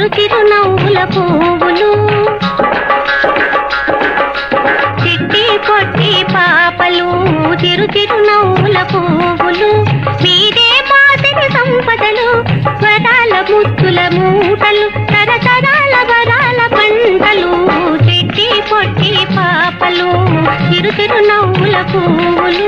చిరు చిరు నవ్వుల పువ్వులు చిట్టి పొట్టి పాపలు చిరు చిరు నవ్వుల పువ్వులు మీదే మాదిరి సంపదలు స్వరాల ముత్తుల మూటలు తరతరాల వరాల పంటలు చిట్టి పొట్టి పాపలు చిరు చిరు నవ్వుల పువ్వులు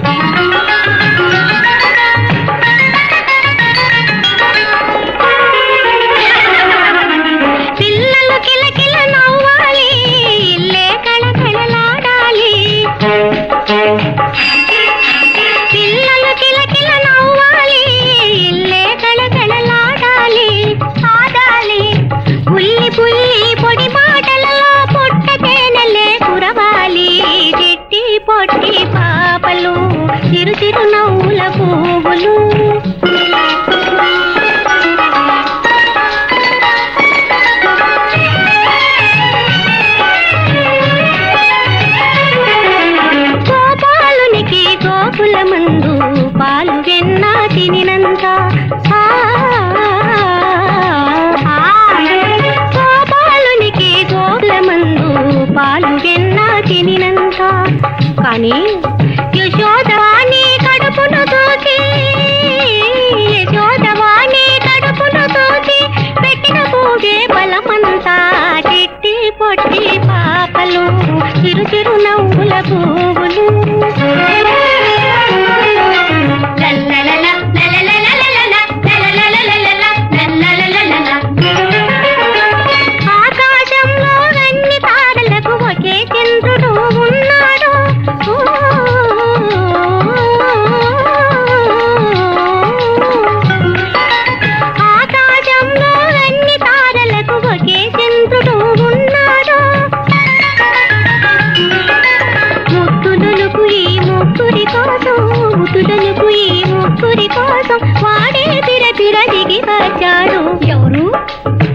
పిల్లలు కిలకిల నవ్వాలి ఇల్లే కళకళలాడాలి పిల్లలు కిలకిల నవ్వాలి ఇల్లే కళకళలాడాలి ఆడాలి పుల్లి పుల్లి పొడి మాటలలో పొట్ట తేనెలే కురవాలి చిట్టి పొట్టి పాపలు చిరు చిరు నవ్వుల పువ్వులు గోకులమందు పాలు వెన్న తినినంత గోపాలునికి గోకులమందు పాలు వెన్న తినినంత కానీ యశోదవాణి కడుపును తోచి యశోదవాణి కడుపును తోచి పెట్టిన పూగే బలమంతా చిట్టి పొట్టి పాపలు చిరు చిరు నవ్వుల పువ్వులు ఆకాశంలో అన్ని తారలకు ఒకే చంద్రుడు ఉన్నాడు ఆకాశంలో అన్ని తారలకు ఒకే చంద్రుడు ఉన్నాడు ముత్తులకు ఈ ముక్కురి కోసం ముత్తులకు ఈ ముక్కురి కోసం వాడే తిర తిర దిగి వచ్చాడు ఎవరు